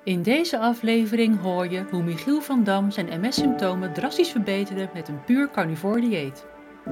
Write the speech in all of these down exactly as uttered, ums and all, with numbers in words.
In deze aflevering hoor je hoe Michiel van Dam zijn M S-symptomen drastisch verbeterde met een puur carnivoor dieet.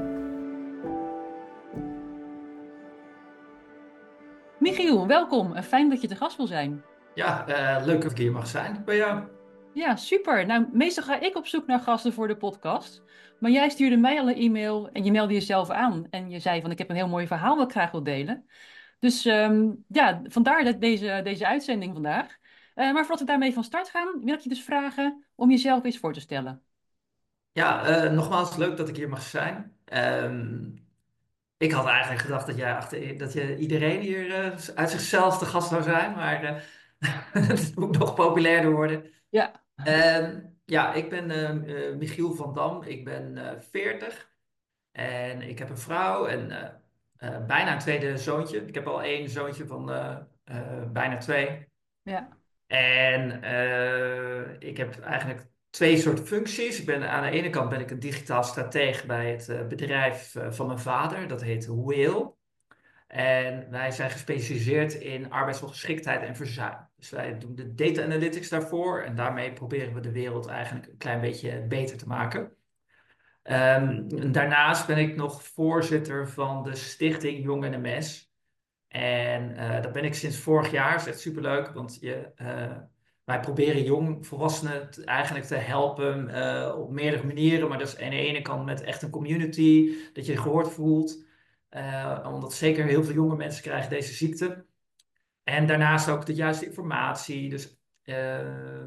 Michiel, welkom en fijn dat je te gast wil zijn. Ja, eh, leuk dat ik hier mag zijn bij jou. Ja, super. Nou, meestal ga ik op zoek naar gasten voor de podcast. Maar jij stuurde mij al een e-mail en je meldde jezelf aan. En je zei van ik heb een heel mooi verhaal wat ik graag wil delen. Dus ehm, ja, vandaar dat deze, deze uitzending vandaag. Eh, maar voordat we daarmee van start gaan, wil ik je dus vragen om jezelf eens voor te stellen. Ja, eh, nogmaals leuk dat ik hier mag zijn. Ehm, ik had eigenlijk gedacht dat, jij achter, dat je iedereen hier eh, uit zichzelf de gast zou zijn, maar eh het moet nog populairder worden. Ja, Ehm, ja, ik ben eh, eh, Michiel van Dam, ik ben eh veertig en ik heb een vrouw en eh, eh, bijna een tweede zoontje. Ik heb al één zoontje van eh, eh, bijna twee. ja, En eh, ik heb eigenlijk twee soorten functies. Ik ben, aan de ene kant ben ik een digitaal stratege bij het eh, bedrijf eh, van mijn vader. Dat heet Wheel. En wij zijn gespecialiseerd in arbeidsongeschiktheid en verzuim. Dus wij doen de data analytics daarvoor. En daarmee proberen we de wereld eigenlijk een klein beetje beter te maken. Ehm, daarnaast ben ik nog voorzitter van de stichting Jong en M S. En eh, dat ben ik sinds vorig jaar. Dat is echt superleuk, want je, eh, wij proberen jong volwassenen te- eigenlijk te helpen eh, op meerdere manieren. Maar dat is aan de ene kant met echt een community, dat je je gehoord voelt. Eh, omdat zeker heel veel jonge mensen krijgen deze ziekte. En daarnaast ook de juiste informatie. Dus eh,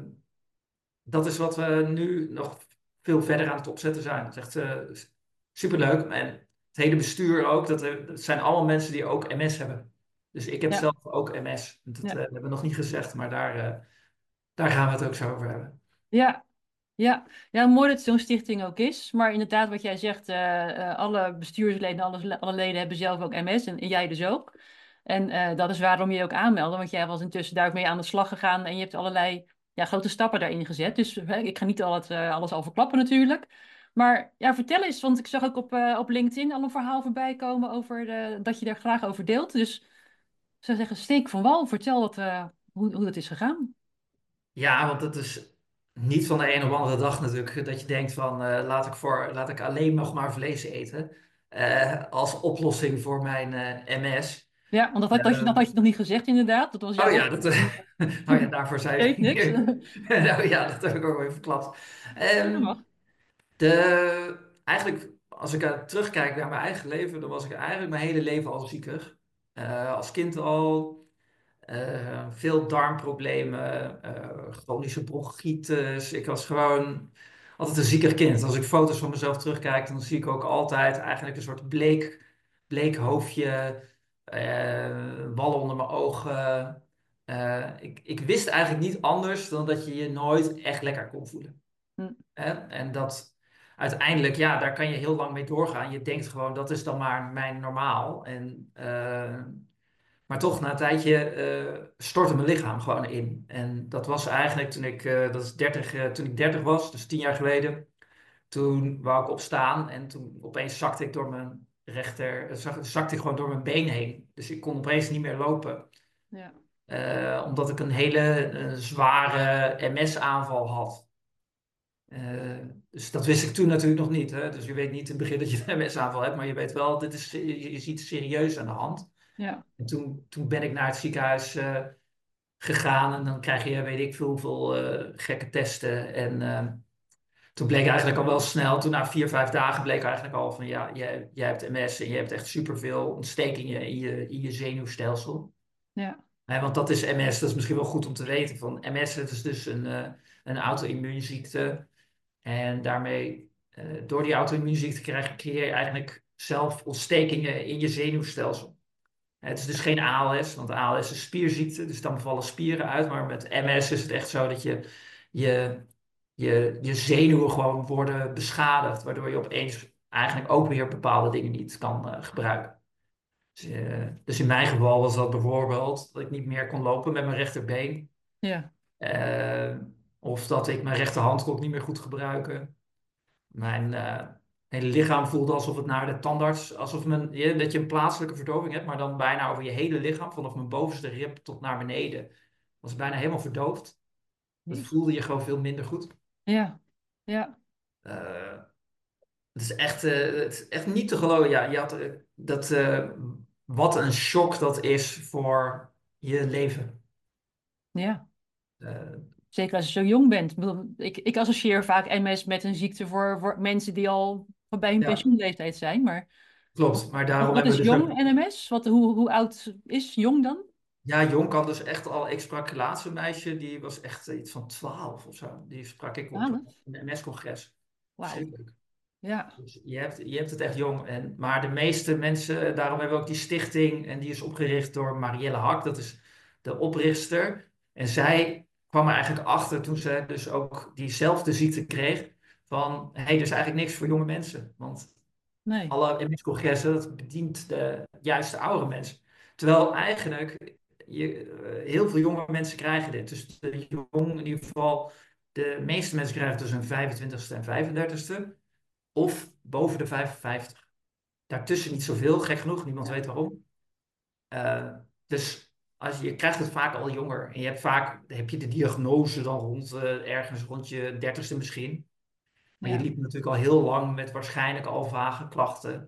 dat is wat we nu nog veel verder aan het opzetten zijn. Dat is echt eh, superleuk. En het hele bestuur ook, dat, eh, dat zijn allemaal mensen die ook M S hebben. Dus ik heb ja, zelf ook M S. Dat eh, ja. hebben we nog niet gezegd, maar daar, eh, daar gaan we het ook zo over hebben. Ja, ja. Ja, mooi dat zo'n stichting ook is. Maar inderdaad, wat jij zegt, eh, eh, alle bestuursleden, alle, alle leden hebben zelf ook M S en, en jij dus ook. En eh, dat is waarom je je ook aanmeldde, want jij was intussen daar ook mee aan de slag gegaan en je hebt allerlei ja, grote stappen daarin gezet. Dus hè, ik ga niet al het, eh, alles al verklappen natuurlijk. Maar ja, vertel eens, want ik zag ook op, eh, op LinkedIn al een verhaal voorbij komen over eh, dat je daar graag over deelt. Dus ik zou zeggen, steek van wal, vertel wat, eh, hoe, hoe dat is gegaan. Ja, want het is niet van de een op de andere dag natuurlijk dat je denkt van eh, laat ik voor, laat ik alleen nog maar vlees eten. eh, als oplossing voor mijn eh, M S. Ja, want dat had, dat, je, dat Ehm, had je nog niet gezegd inderdaad. Dat was oh jouw ja, dat, oplossing. oh ja, daarvoor zei Geeft ik. niks. Nou ja, dat heb ik ook wel even verklapt. Ja, dat Ehm, mag. de, eigenlijk, als ik uh, terugkijk naar mijn eigen leven, dan was ik eigenlijk mijn hele leven al zieker. Eh, als kind al. Eh, veel darmproblemen, eh, chronische bronchitis. Ik was gewoon altijd een zieker kind. Als ik foto's van mezelf terugkijk, dan zie ik ook altijd eigenlijk een soort bleek, bleek hoofdje, eh, wallen onder mijn ogen. Eh, ik, ik wist eigenlijk niet anders dan dat je je nooit echt lekker kon voelen. Hm. Hè? En dat uiteindelijk, ja, daar kan je heel lang mee doorgaan. Je denkt gewoon, dat is dan maar mijn normaal. En eh, maar toch, na een tijdje eh, stortte mijn lichaam gewoon in. En dat was eigenlijk toen ik, eh, dat is dertig, eh, toen ik dertig was, dus tien jaar geleden. Toen wou ik opstaan en toen opeens zakte ik door mijn rechter, eh, zak- zakte ik gewoon door mijn been heen. Dus ik kon opeens niet meer lopen. Ja. Eh, omdat ik een hele eh, zware M S-aanval had. Eh, dus dat wist ik toen natuurlijk nog niet. Hè? Dus je weet niet in het begin dat je een M S-aanval hebt, maar je weet wel, dit is, je, je ziet serieus aan de hand. Ja. En toen, toen ben ik naar het ziekenhuis eh, gegaan en dan krijg je weet ik veel hoeveel eh, gekke testen. En eh, toen bleek eigenlijk al wel snel, toen na vier, vijf dagen bleek eigenlijk al van ja, jij, jij hebt M S en je hebt echt superveel ontstekingen in je, in je zenuwstelsel. Ja. Eh, want dat is M S, dat is misschien wel goed om te weten. Van M S, het is dus een, eh, een auto-immuunziekte. En daarmee, eh, door die auto-immuunziekte krijg, creëer je eigenlijk zelf ontstekingen in je zenuwstelsel. Het is dus geen A L S, want A L S is spierziekte, dus dan vallen spieren uit. Maar met M S is het echt zo dat je, je, je, je zenuwen gewoon worden beschadigd, waardoor je opeens eigenlijk ook weer bepaalde dingen niet kan eh, gebruiken. Dus, eh, dus in mijn geval was dat bijvoorbeeld dat ik niet meer kon lopen met mijn rechterbeen. Ja. Eh, of dat ik mijn rechterhand kon ik niet meer goed gebruiken. Mijn eh, hele lichaam voelde alsof het naar de tandarts, alsof men, ja, dat je een plaatselijke verdoving hebt, maar dan bijna over je hele lichaam, vanaf mijn bovenste rib tot naar beneden. Was bijna helemaal verdoofd. Dat Jezus. voelde je gewoon veel minder goed. Ja, ja, Eh, het is echt, eh, het is echt niet te geloven. Ja, je had, eh, dat, eh, wat een shock dat is voor je leven. ja. Eh, Zeker als je zo jong bent. Ik bedoel, ik, ik associeer vaak M S met een ziekte voor, voor mensen die al bij hun ja, pensioenleeftijd zijn. Maar klopt. Maar wat, daarom wat hebben is we dus ook. jong N M S? Wat, hoe, hoe oud is jong dan? Ja, Jong kan dus echt al. Ik sprak het laatste meisje, die was echt iets van twaalf of zo. Die sprak ik op twaalf. een M S-congres. Wauw. Verschrikkelijk. Ja, Dus je hebt, je hebt het echt jong. En, maar de meeste mensen, daarom hebben we ook die stichting. En die is opgericht door Marielle Hak, dat is de oprichter. En zij kwam er eigenlijk achter toen ze dus ook diezelfde ziekte kreeg. Van, hé, hey, er is eigenlijk niks voor jonge mensen. Want nee. alle M S-congressen, dat bedient de juiste oudere mensen. Terwijl eigenlijk je, eh, heel veel jonge mensen krijgen dit. Dus de jong, in ieder geval, de meeste mensen krijgen tussen hun vijfentwintigste en vijfendertigste. Of boven de vijfenvijftig. Daartussen niet zoveel, gek genoeg, niemand Ja, weet waarom. Eh, dus als je, je krijgt het vaak al jonger. En je hebt vaak, heb je de diagnose dan rond, eh, ergens rond je dertigste misschien. Maar je ja, liep natuurlijk al heel lang met waarschijnlijk al vage klachten.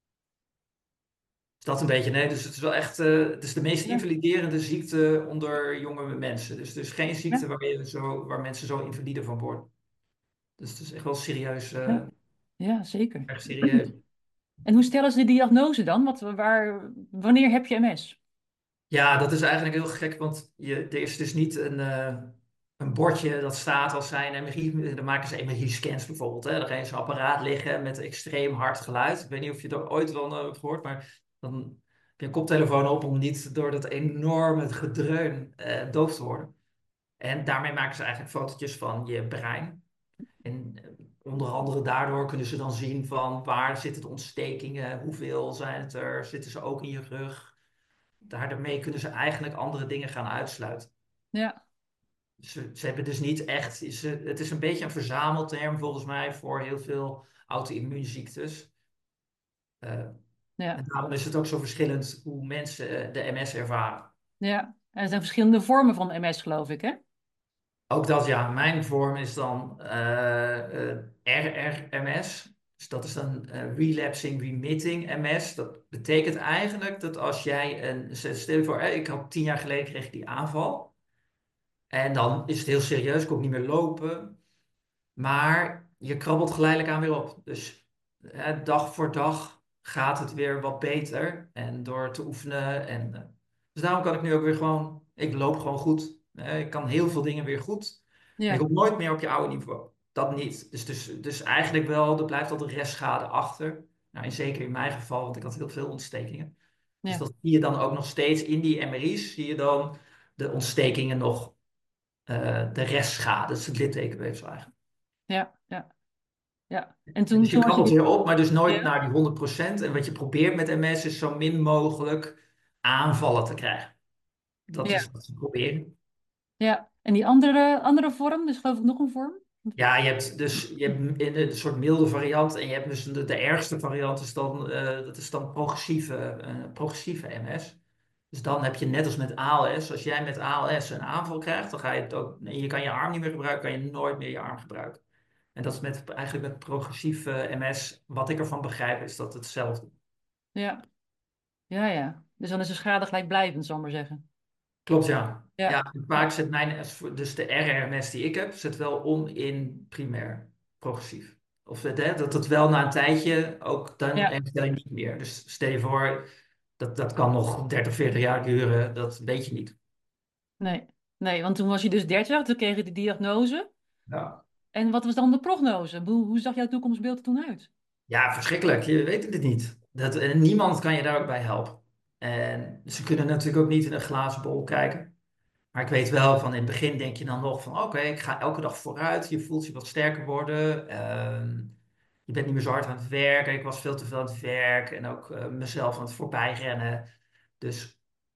Is dat een beetje, nee, dus het is wel echt, eh, het is de meest ja, invaliderende ziekte onder jonge mensen. Dus het is geen ja, ziekte waar, je zo, waar mensen zo invalide van worden. Dus het is echt wel serieus, ja, eh, ja, zeker. erg serieus. En hoe stellen ze de diagnose dan? Wat, waar, wanneer heb je M S? Ja, dat is eigenlijk heel gek, want je, er is dus niet een, eh, een bordje dat staat als zijn M R I. Dan maken ze M R I-scans bijvoorbeeld. Hè. Dan ga je zo'n apparaat liggen met extreem hard geluid. Ik weet niet of je er ooit wel eh, hebt gehoord, maar dan heb je een koptelefoon op om niet door dat enorme gedreun eh, doof te worden. En daarmee maken ze eigenlijk fotootjes van je brein. En eh, onder andere daardoor kunnen ze dan zien van waar zitten de ontstekingen, hoeveel zijn het er, zitten ze ook in je rug. Daarmee kunnen ze eigenlijk andere dingen gaan uitsluiten. Ja, Ze, ze hebben dus niet echt, ze, het is een beetje een verzamelterm volgens mij voor heel veel auto-immuunziektes. Eh, en ja, daarom is het ook zo verschillend hoe mensen eh, de M S ervaren. ja. En er zijn verschillende vormen van M S, geloof ik, hè? Ook dat, ja, mijn vorm is dan eh, eh, R R M S. Dus dat is dan eh, Relapsing Remitting M S. Dat betekent eigenlijk dat als jij een, stel je voor, eh, ik had tien jaar geleden kreeg ik die aanval. En dan is het heel serieus, kon ik niet meer lopen. Maar je krabbelt geleidelijk aan weer op. Dus eh, dag voor dag gaat het weer wat beter. En door te oefenen. En, eh, dus daarom kan ik nu ook weer gewoon, ik loop gewoon goed. Eh, ik kan heel veel dingen weer goed. Maar je Ja, komt nooit meer op je oude niveau. Dat niet. Dus, dus, dus eigenlijk wel, er blijft altijd restschade achter. Nou, en zeker in mijn geval, want ik had heel veel ontstekingen. Dus ja, dat zie je dan ook nog steeds in die M R I's, zie je dan de ontstekingen nog, eh, de restschade. Dat is het littekenweefsel eigenlijk. ja, ja, ja. En toen, Dus je toen was je krabbelt dus... weer op, maar dus nooit Ja, naar die honderd procent. En wat je probeert met M S is zo min mogelijk aanvallen te krijgen. Dat ja, is wat ze proberen. ja. En die andere, andere vorm, dus geloof ik nog een vorm? Ja, je hebt dus je hebt in een soort milde variant en je hebt dus de, de ergste variant is dan, eh, dat is dan progressieve, eh, progressieve M S. Dus dan heb je net als met A L S, als jij met A L S een aanval krijgt, dan ga je het ook, en je kan je arm niet meer gebruiken, kan je nooit meer je arm gebruiken. En dat is met, eigenlijk met progressieve M S, wat ik ervan begrijp, is dat hetzelfde. Ja, ja, ja. Dus dan is de schade gelijkblijvend, zal ik maar zeggen. Klopt, ja. Ja, Ja, vaak ja, zit mijn, dus de R R M S die ik heb, zit wel om in primair progressief. Of het, hè, dat het wel na een tijdje ook dan ja. herstel je niet meer. Dus stel je voor, dat, dat kan nog dertig, veertig jaar duren, dat weet je niet. Nee, nee, want toen was je dus dertig, toen kreeg je de diagnose. Ja. En wat was dan de prognose? Hoe, hoe zag jouw toekomstbeeld er toen uit? Ja, verschrikkelijk. Je weet het niet. Dat, en niemand kan je daar ook bij helpen. En ze kunnen natuurlijk ook niet in een glazen bol kijken. Maar ik weet wel van in het begin denk je dan nog van oké, ik ga elke dag vooruit. Je voelt je wat sterker worden. Ehm, je bent niet meer zo hard aan het werken. Ik was veel te veel aan het werk en ook eh, mezelf aan het voorbijrennen. Dus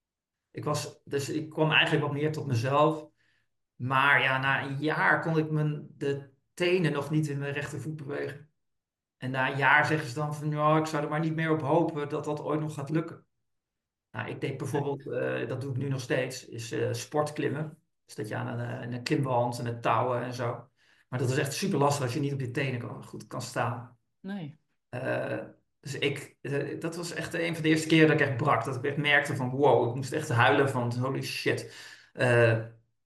ik was, dus ik kwam eigenlijk wat meer tot mezelf. Maar ja, na een jaar kon ik mijn, de tenen nog niet in mijn rechtervoet bewegen. En na een jaar zeggen ze dan van ja, ik zou er maar niet meer op hopen dat dat ooit nog gaat lukken. Nou, ik deed Nee. bijvoorbeeld, eh, dat doe ik nu nog steeds, is eh, sportklimmen. Dus dat je aan een, eh, een klimwand met touwen en zo. Maar dat is echt super lastig als je niet op je tenen kan, goed kan staan. Nee. Eh, dus ik, eh, dat was echt een van de eerste keren dat ik echt brak. Dat ik echt merkte van wow, ik moest echt huilen van holy shit. Eh,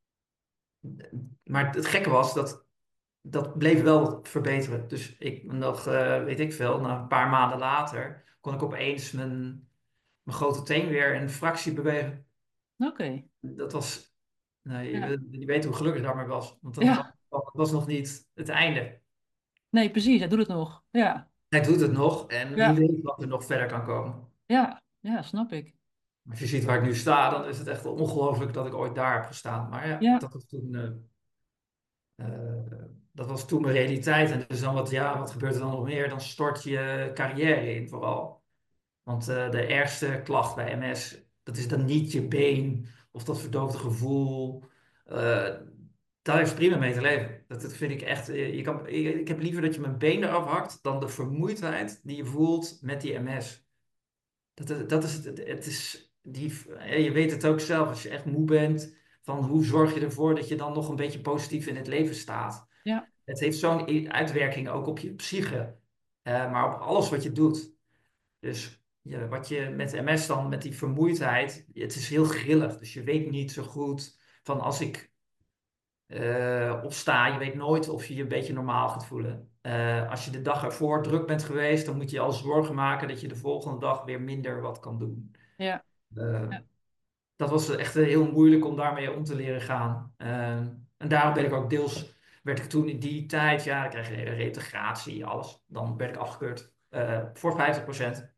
maar het gekke was dat dat bleef wel verbeteren. Dus ik nog, eh, weet ik veel, na een paar maanden later kon ik opeens mijn, mijn grote teen weer een fractie bewegen. Oké. Dat was, nou, je, Ja. je weet hoe gelukkig ik daarmee was. Want dat was, Ja. dat was nog niet het einde. Nee, precies. Hij doet het nog. Ja. Hij doet het nog en wie Ja. weet wat er nog verder kan komen. Ja. Ja, snap ik. Als je ziet waar ik nu sta, dan is het echt ongelooflijk dat ik ooit daar heb gestaan. Maar ja, Ja. dat was toen, eh, eh, dat was toen mijn realiteit. En dus dan wat, ja, wat gebeurt er dan nog meer? Dan stort je carrière in vooral. Want eh, de ergste klacht bij M S, dat is dan niet je been of dat verdoofde gevoel. Eh, Daar is prima mee te leven. Dat, dat vind ik echt. eh, Je kan, ik, ik heb liever dat je mijn been eraf hakt dan de vermoeidheid die je voelt met die M S. Dat, dat is het. Het is die, eh, je weet het ook zelf, als je echt moe bent, van hoe zorg je ervoor dat je dan nog een beetje positief in het leven staat. Ja. Het heeft zo'n uitwerking ook op je psyche, eh, maar op alles wat je doet. Dus ja, wat je met M S dan, met die vermoeidheid, het is heel grillig. Dus je weet niet zo goed van als ik eh, opsta, je weet nooit of je je een beetje normaal gaat voelen. Eh, als je de dag ervoor druk bent geweest, dan moet je al zorgen maken dat je de volgende dag weer minder wat kan doen. Ja. Eh, Ja. dat was echt eh, heel moeilijk om daarmee om te leren gaan. Eh, en daarom ben ik ook deels, werd ik toen in die tijd, ja, dan krijg je reintegratie, alles. Dan werd ik afgekeurd eh, voor vijftig procent.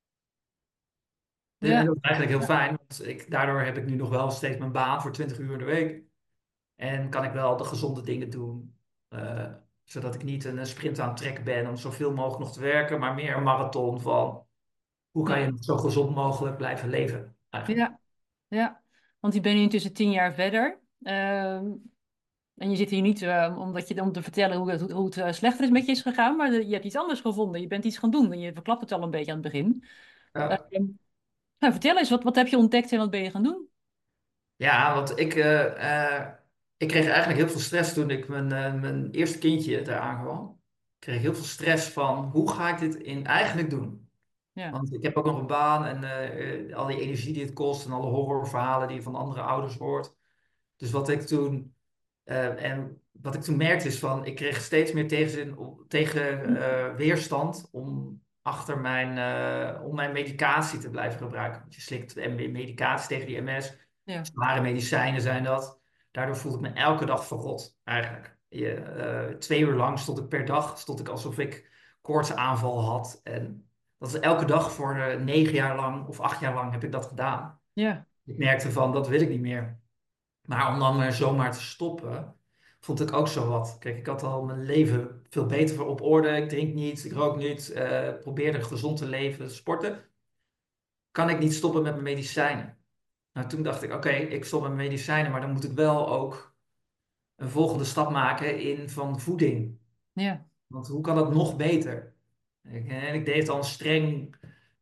En Ja. dat is eigenlijk heel fijn, want ik, daardoor heb ik nu nog wel steeds mijn baan voor twintig uur in de week. En kan ik wel de gezonde dingen doen, eh, zodat ik niet een sprint aan het trekken ben om zoveel mogelijk nog te werken, maar meer een marathon van hoe kan je Ja. nog zo gezond mogelijk blijven leven, eigenlijk. Ja. Ja. Want die ben nu intussen tien jaar verder. Ehm, en je zit hier niet eh, omdat je, om te vertellen hoe het, hoe het eh, slechter is met je is gegaan, maar je hebt iets anders gevonden. Je bent iets gaan doen en je verklapt het al een beetje aan het begin. Ja. Ehm, nou, vertel eens, wat, wat heb je ontdekt en wat ben je gaan doen? Ja, want ik, eh, eh, ik kreeg eigenlijk heel veel stress toen ik mijn, eh, mijn eerste kindje eraan kwam. Ik kreeg heel veel stress van hoe ga ik dit in eigenlijk doen? Ja. Want ik heb ook nog een baan en eh, eh, al die energie die het kost en alle horrorverhalen die je van andere ouders hoort. Dus wat ik toen, eh, en wat ik toen merkte is van, ik kreeg steeds meer tegenzin, op- tegen eh, weerstand om achter mijn, eh, om mijn medicatie te blijven gebruiken. Want je slikt en medicatie tegen die M S, Ja. zware medicijnen zijn dat. Daardoor voelde ik me elke dag verrot, eigenlijk. Je, eh, twee uur lang stond ik per dag, stond ik alsof ik koortsaanval had. En dat is elke dag voor eh, negen jaar lang of acht jaar lang heb ik dat gedaan. Ja. Ik merkte van, dat wil ik niet meer. Maar om dan maar zomaar te stoppen, vond ik ook zo wat. Kijk, ik had al mijn leven veel beter voor op orde. Ik drink niet, ik rook niet, eh probeerde gezond te leven, sporten. Kan ik niet stoppen met mijn medicijnen? Nou, toen dacht ik, oké, ik stop met mijn medicijnen, maar dan moet ik wel ook een volgende stap maken in van voeding. Ja. Want hoe kan dat nog beter? Ik, en ik deed al een streng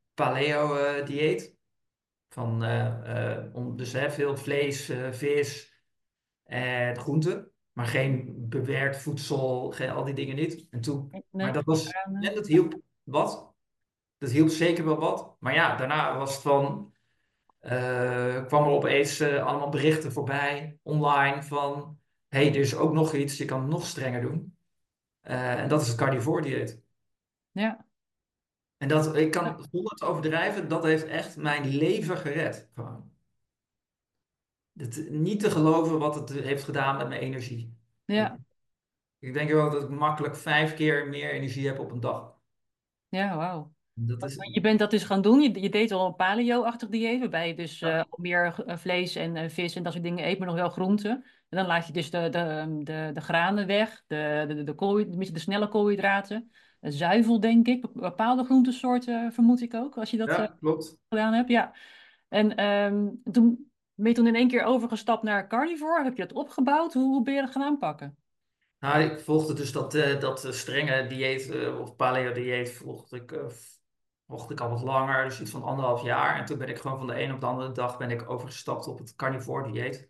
paleo-dieet. Van, eh, eh, om, dus hè, veel vlees, eh, vis en groenten. Maar geen bewerkt voedsel, geen, al die dingen niet. En toen, maar Nee. dat was, en dat hielp wat. Dat hielp zeker wel wat. Maar ja, daarna was het van, eh, kwam er opeens eh, allemaal berichten voorbij, online, van, hey, er is ook nog iets, je kan het nog strenger doen. Eh, en dat is het carnivore dieet. Ja. En dat, ik Ja. kan zonder te overdrijven, dat heeft echt mijn leven gered. Gewoon. Het, niet te geloven wat het heeft gedaan met mijn energie. Ik, Ja. ik denk wel dat ik makkelijk vijf keer meer energie heb op een dag. Ja, wauw. Dat Want is, Je bent dat dus gaan doen. Je, je deed al een paleo-achtig dieet, waarbij je dus ja, eh, meer eh, vlees en eh, vis en dat soort dingen eet, maar nog wel groenten. En dan laat je dus de, de, de, de granen weg, de, de, de, kool, tenminste de snelle koolhydraten. Eh, Zuivel, denk ik, bepaalde groentesoorten vermoed ik ook, als je dat eh, ja, klopt. gedaan hebt. Ja. En ehm, toen ben je toen in één keer overgestapt naar carnivore. Heb je dat opgebouwd? Hoe, hoe ben je dat gaan aanpakken? Nou, ik volgde dus dat, eh, dat eh, strenge dieet, eh, of paleo-dieet, volgde ik, eh, volgde ik al wat langer, dus iets van anderhalf jaar. En toen ben ik gewoon van de een op de andere dag ben ik overgestapt op het carnivore dieet.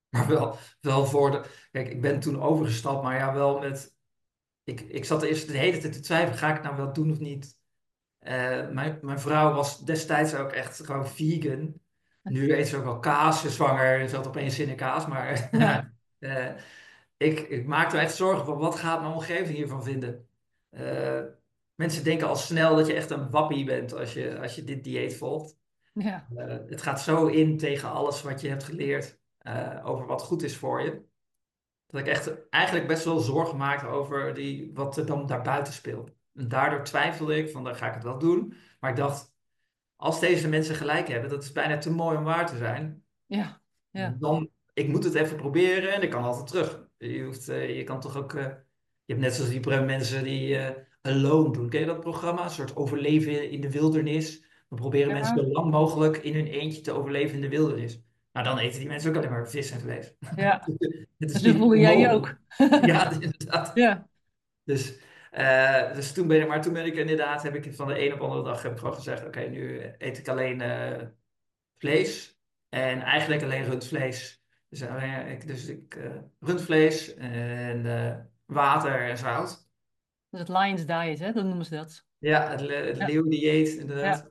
Maar wel, wel voor de. Kijk, ik ben toen overgestapt, maar ja, wel met. Ik, ik zat eerst de hele tijd te twijfelen: ga ik het nou wel doen of niet? Eh, mijn, mijn vrouw was destijds ook echt gewoon vegan. Nu eet ze ook wel kaas, ze is zwanger, en zat opeens zin in kaas. Maar Ja, eh, ik, ik maakte me echt zorgen van wat gaat mijn omgeving hiervan vinden. Eh, Mensen denken al snel dat je echt een wappie bent als je, als je dit dieet volgt. ja, Eh, het gaat zo in tegen alles wat je hebt geleerd eh, over wat goed is voor je. Dat ik echt eigenlijk best wel zorgen maakte over die, wat er dan daarbuiten speelt. En daardoor twijfelde ik van, dan ga ik het wel doen. Maar ik dacht, als deze mensen gelijk hebben, dat is bijna te mooi om waar te zijn. ja, ja, Dan, ik moet het even proberen en ik kan altijd terug. Je hoeft, eh, je kan toch ook, eh, je hebt net zoals die pre- mensen die eh, Alone doen. Ken je dat programma? Een soort overleven in de wildernis. Dan proberen mensen ja, zo lang mogelijk in hun eentje te overleven in de wildernis. Nou, dan eten die mensen ook alleen maar vis en vlees. ja. Het En is zo niet voel jij je onmogelijk. ook. Ja, inderdaad. Ja, Dus, eh, dus toen ben ik, maar toen ben ik inderdaad, heb ik van de een op de andere dag heb ik gewoon gezegd, oké, nu eet ik alleen eh, vlees en eigenlijk alleen rundvlees. Dus, alleen, ik, dus ik, eh, rundvlees en eh, water en zout. dat is het Lions Diet, hè? Dat noemen ze dat. Ja, het, le- het Ja, leeuwdieet ja, inderdaad.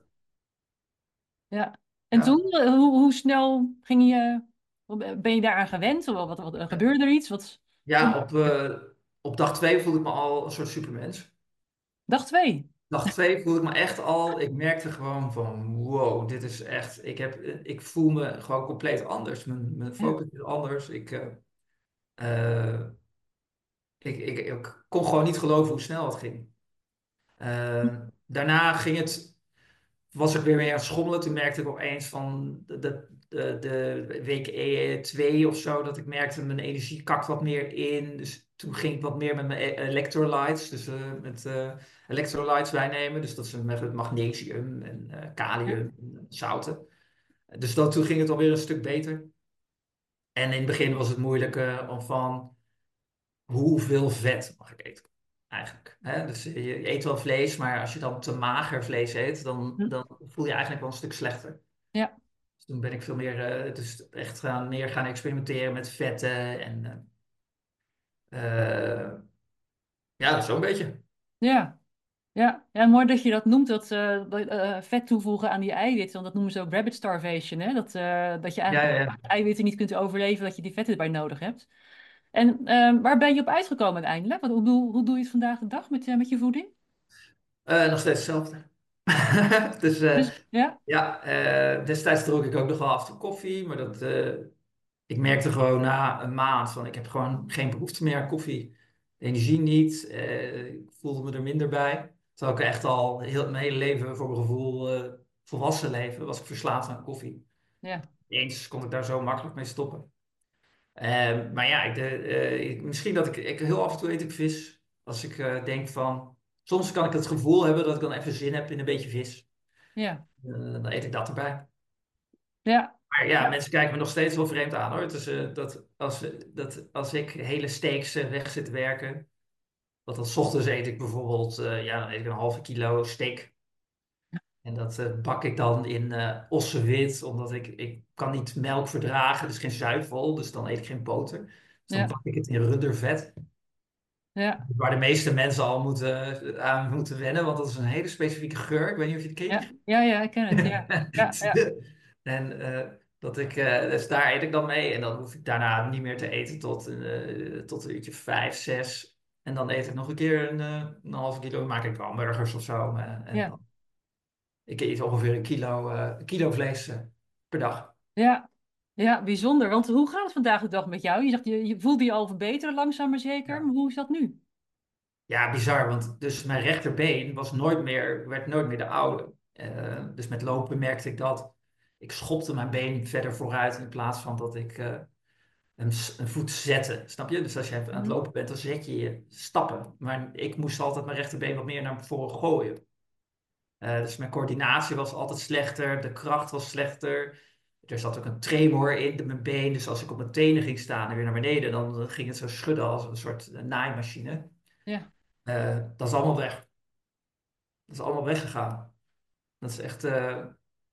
ja. En Ja, toen, eh, hoe, hoe snel ging je, ben je daaraan gewend? Of wat, wat, gebeurde er iets? Wat ja voelde op, je? eh, op dag twee voelde ik me al een soort supermens. Dag twee. Dag twee voelde ik me echt al, ik merkte gewoon van wow, dit is echt, ik, heb, ik voel me gewoon compleet anders. Mijn, mijn Ja, focus is anders. Ik, eh, eh, ik, ik, ik kon gewoon niet geloven hoe snel het ging. Eh, Daarna ging het, was ik weer meer aan het schommelen. Toen merkte ik opeens van de, de, de, de week eh, twee of zo, dat ik merkte mijn energie kakt wat meer in. Dus toen ging ik wat meer met mijn e- electrolytes, dus eh, met eh, electrolytes bijnemen. Dus dat is met het magnesium en eh, ja, kalium en zouten. Dus dat, toen ging het alweer een stuk beter. En in het begin was het moeilijk eh, om van hoeveel vet mag ik eten? Eigenlijk. Hè? Dus je, je eet wel vlees, maar als je dan te mager vlees eet, dan, hm, dan voel je eigenlijk wel een stuk slechter. ja, Dus toen ben ik veel meer, eh, dus echt gaan, meer gaan experimenteren met vetten en eh, eh, ja, zo'n beetje. ja. Ja, ja, mooi dat je dat noemt, dat, eh, dat, eh, vet toevoegen aan die eiwitten. Want dat noemen ze ook rabbit starvation. Hè? Dat, eh, dat je Ja, eigenlijk ja, op ja. eiwitten niet kunt overleven, dat je die vetten erbij nodig hebt. En eh, waar ben je op uitgekomen uiteindelijk? Want hoe, doe- hoe doe je het vandaag de dag met, eh, met je voeding? Eh, nog steeds hetzelfde. Dus eh, Dus ja, ja, eh, destijds dronk ik ook nog wel af en toe koffie, maar dat, eh, ik merkte gewoon na een maand van ik heb gewoon geen behoefte meer aan koffie. De energie niet, eh, ik voelde me er minder bij. Terwijl ik echt al heel, mijn hele leven, voor mijn gevoel, eh, volwassen leven, was ik verslaafd aan koffie. ja, Eens kon ik daar zo makkelijk mee stoppen. Eh, maar ja, ik, de, eh, ik- misschien dat ik, ik heel af en toe eet ik vis. Als ik eh, denk van, soms kan ik het gevoel hebben dat ik dan even zin heb in een beetje vis. ja, Eh, dan eet ik dat erbij. ja, Maar ja, ja, mensen kijken me nog steeds wel vreemd aan hoor. Dus, eh, dat, als, dat, als ik hele steaks eh, weg zit te werken. Want dan 's ochtends eet ik bijvoorbeeld, eh, ja, dan eet ik een halve kilo steak. En dat eh, bak ik dan in eh ossewit, omdat ik, ik kan niet melk verdragen, dus geen zuivel. Dus dan eet ik geen boter. Dus dan ja, bak ik het in rundervet. ja, Waar de meeste mensen al moeten, aan moeten wennen, want dat is een hele specifieke geur. Ik weet niet of je het ja, kent. ja, ja, ik ken het. Ja, ja, ja, En eh, dat ik, eh, dus daar eet ik dan mee. En dan hoef ik daarna niet meer te eten tot, eh, tot een uurtje vijf, zes. En dan eet ik nog een keer een, eh, een halve kilo. Dan maak ik wel burgers of zo. eh, en ja, dan, ik eet ongeveer een kilo, eh, een kilo vlees eh, per dag. ja, ja, bijzonder. Want hoe gaat het vandaag de dag met jou? Je zegt, je, je voelde je al verbeteren, langzaam maar zeker. Ja. Maar hoe is dat nu? Ja, bizar. Want dus mijn rechterbeen was nooit meer, werd nooit meer de oude. Eh, dus met lopen merkte ik dat. Ik schopte mijn been verder vooruit in plaats van dat ik eh, een, s- een voet zetten, snap je? Dus als je aan het Mhm. lopen bent, dan zet je je stappen. Maar ik moest altijd mijn rechterbeen wat meer naar voren gooien. Eh, dus mijn coördinatie was altijd slechter, de kracht was slechter. Er zat ook een tremor in mijn been, dus als ik op mijn tenen ging staan en weer naar beneden, dan eh, ging het zo schudden als een soort eh, naaimachine. Ja, Eh, dat is allemaal weg. Dat is allemaal weggegaan. Dat is echt. eh,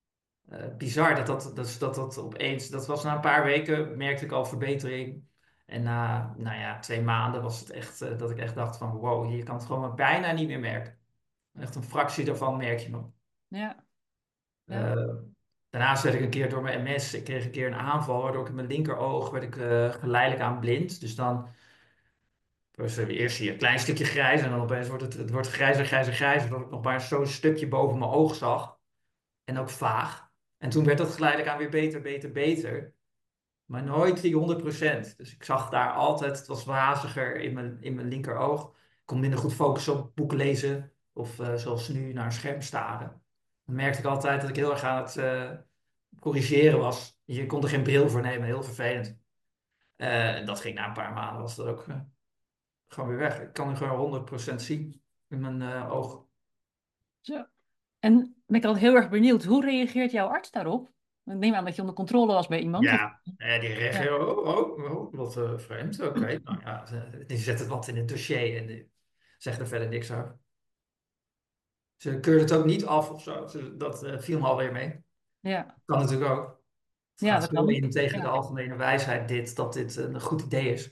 Eh, bizar dat dat, dat, dat dat opeens, dat was na een paar weken, merkte ik al verbetering. En na, nou ja, twee maanden was het echt, eh, dat ik echt dacht van, wow, hier kan het gewoon maar bijna niet meer merken. Echt een fractie daarvan merk je nog. Ja, ja, Eh, Daarnaast werd ik een keer door mijn M S, ik kreeg een keer een aanval, waardoor ik in mijn linkeroog werd ik eh, geleidelijk aan blind. Dus dan was er eerst hier een klein stukje grijs en dan opeens wordt het, het wordt grijzer, grijzer, grijzer, zodat ik nog maar zo'n stukje boven mijn oog zag. En ook vaag. En toen werd dat geleidelijk aan weer beter, beter, beter. Maar nooit die honderd procent. Dus ik zag daar altijd, het was waziger in mijn, in mijn linkeroog. Ik kon minder goed focussen op boeken lezen. Of eh, zoals nu naar een scherm staren. Dan merkte ik altijd dat ik heel erg aan het eh, corrigeren was. Je kon er geen bril voor nemen, heel vervelend. Eh, en dat ging na een paar maanden, was dat ook eh, gewoon weer weg. Ik kan nu gewoon honderd procent zien in mijn eh, oog. zo. En ben ik altijd heel erg benieuwd, hoe reageert jouw arts daarop? Ik neem aan dat je onder controle was bij iemand. Of... Ja, eh, die Ja, reageerde, oh, oh, oh, wat eh, vreemd. Oké, nou ja, ze- die zet het wat in het dossier en die zegt er verder niks over. Ze keurde het ook niet af of zo. Ze- Dat eh, viel me alweer mee. ja, Kan natuurlijk ook. Het ja, gaat dat zo kan. in tegen de Ja, algemene wijsheid dit, dat dit een goed idee is.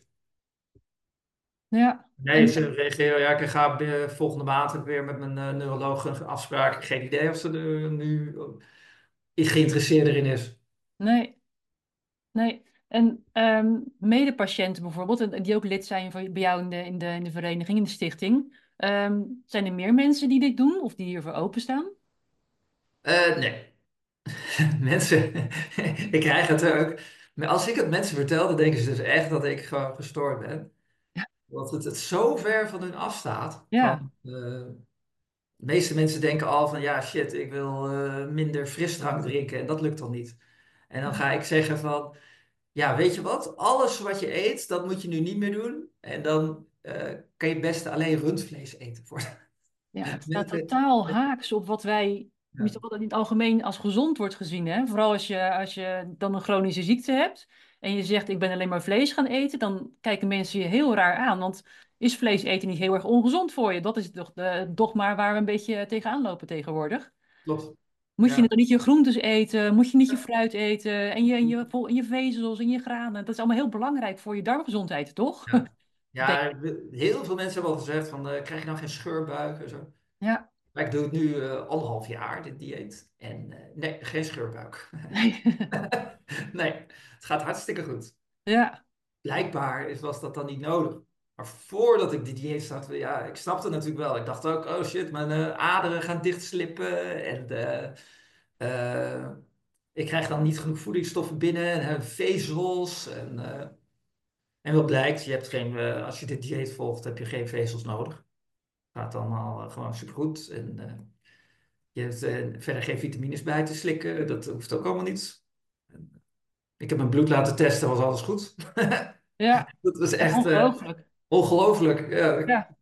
ja. Nee, En, ze reageren, ja, ik ga eh, volgende maand weer met mijn eh, neuroloog een afspraak. Geen idee of ze er nu eh, geïnteresseerd erin is. nee, nee. En ehm, medepatiënten bijvoorbeeld, en die ook lid zijn van, bij jou in de, in de, in de vereniging, in de stichting. Ehm, zijn er meer mensen die dit doen of die hiervoor openstaan? Eh, nee. Mensen, ik krijg het ook. Maar als ik het mensen vertel, dan denken ze dus echt dat ik gewoon gestoord ben. Want het, het zo ver van hun afstaat. Ja, Van, eh, de meeste mensen denken al van ja, shit, ik wil eh, minder frisdrank drinken en dat lukt dan niet. En dan ga ik zeggen van ja, weet je wat? Alles wat je eet, dat moet je nu niet meer doen. En dan eh, kan je het beste alleen rundvlees eten. Voor ja, het staat mensen. totaal haaks op wat wij, Ja, tenminste wat in het algemeen als gezond wordt gezien. Hè? Vooral als je, als je dan een chronische ziekte hebt en je zegt ik ben alleen maar vlees gaan eten, dan kijken mensen je heel raar aan. Want is vlees eten niet heel erg ongezond voor je? Dat is toch de dogma waar we een beetje tegenaan lopen tegenwoordig. klopt. Moet je Ja. dan niet je groentes eten? Moet je niet je fruit eten? En je, en je, vol- en je vezels en je granen? Dat is allemaal heel belangrijk voor je darmgezondheid, toch? Ja. Denk Ja, ik. heel veel mensen hebben al gezegd van, eh, krijg je nou geen scheurbuik en zo. Ja. Maar ik doe het nu eh, anderhalf jaar, dit dieet. En eh, nee, geen scheurbuik. Nee. Nee, het gaat hartstikke goed. Ja. Blijkbaar is, was dat dan niet nodig. Maar voordat ik die dieet startte, ja, ik snapte het natuurlijk wel. Ik dacht ook, oh shit, mijn eh, aderen gaan dichtslippen. En eh, eh, ik krijg dan niet genoeg voedingsstoffen binnen. En heb vezels. En, eh, en wat blijkt, je hebt geen, eh, als je dit dieet volgt, heb je geen vezels nodig. Gaat allemaal eh, gewoon supergoed. En eh, je hebt eh, verder geen vitamines bij te slikken. Dat hoeft ook allemaal niet. Ik heb mijn bloed laten testen, was alles goed. Ja. Dat was Ja, echt eh, ongelooflijk. ongelooflijk. Ja, Ja.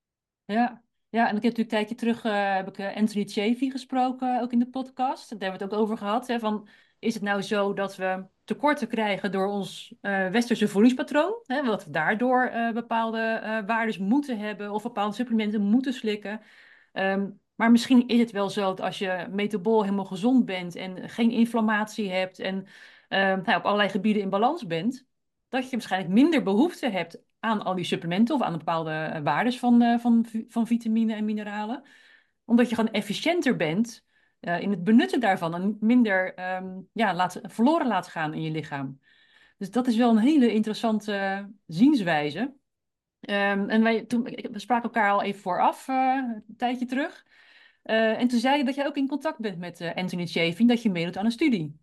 Ja, ja, en ik heb natuurlijk een tijdje terug eh, heb ik eh, Anthony Chavy gesproken, eh, ook in de podcast. Daar hebben we het ook over gehad. Hè, van, is het nou zo dat we tekorten krijgen door ons eh, westerse voedingspatroon? Hè, dat we daardoor eh, bepaalde eh waardes moeten hebben of bepaalde supplementen moeten slikken? Ehm, maar misschien is het wel zo dat als je metabool helemaal gezond bent en geen inflammatie hebt en ehm, nou, op allerlei gebieden in balans bent, dat je waarschijnlijk minder behoefte hebt aan al die supplementen of aan bepaalde eh, waardes van, eh, van, vi- van vitamine en mineralen. Omdat je gewoon efficiënter bent eh, in het benutten daarvan en minder ehm, ja, laat, verloren laat gaan in je lichaam. Dus dat is wel een hele interessante eh, zienswijze. Ehm, en wij, toen, ik- we spraken elkaar al even vooraf, eh, een tijdje terug. Eh, en toen zei je dat jij ook in contact bent met eh, Anthony Chafin, dat je meedoet aan een studie.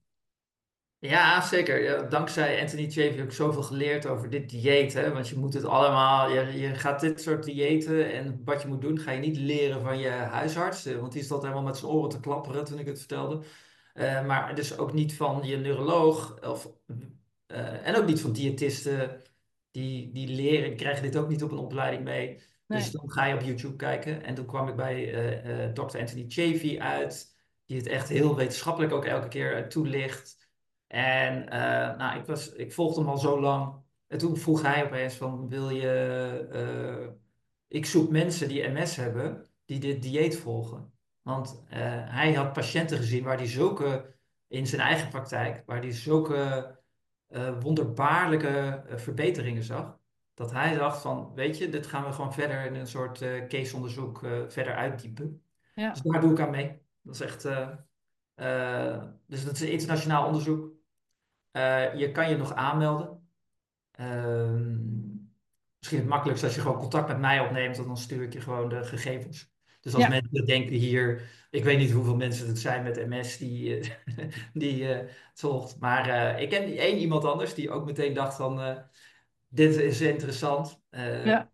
ja, zeker. Ja, dankzij Anthony Chavey heb ik zoveel geleerd over dit dieet. Hè? Want je moet het allemaal, je, je gaat dit soort diëten en wat je moet doen, ga je niet leren van je huisarts. eh, Want die zat helemaal met zijn oren te klapperen toen ik het vertelde. Eh, maar dus ook niet van je neuroloog of, eh, en ook niet van diëtisten. Die, die leren, die krijgen dit ook niet op een opleiding mee. Dus Nee, dan ga je op YouTube kijken. En toen kwam ik bij eh eh, dokter Anthony Chavey uit. Die het echt heel wetenschappelijk ook elke keer eh, toelicht. En eh, nou, ik was, ik volgde hem al zo lang. En toen vroeg hij opeens van, wil je... eh, ik zoek mensen die M S hebben, die dit dieet volgen. Want eh, hij had patiënten gezien waar die zulke in zijn eigen praktijk, waar hij zulke eh, wonderbaarlijke eh, verbeteringen zag. Dat hij dacht van, weet je, dit gaan we gewoon verder in een soort eh caseonderzoek eh, verder uitdiepen. Dus Ja, daar doe ik aan mee. Dat is echt, eh, eh, dus dat is een internationaal onderzoek. Eh, je kan je nog aanmelden. Ehm, Misschien het makkelijkst als je gewoon contact met mij opneemt, want dan stuur ik je gewoon de gegevens. Dus als ja, mensen denken hier, ik weet niet hoeveel mensen het zijn met M S die, eh, die eh, het volgt, maar eh, ik ken één iemand anders die ook meteen dacht van, eh, dit is interessant. Eh, ja,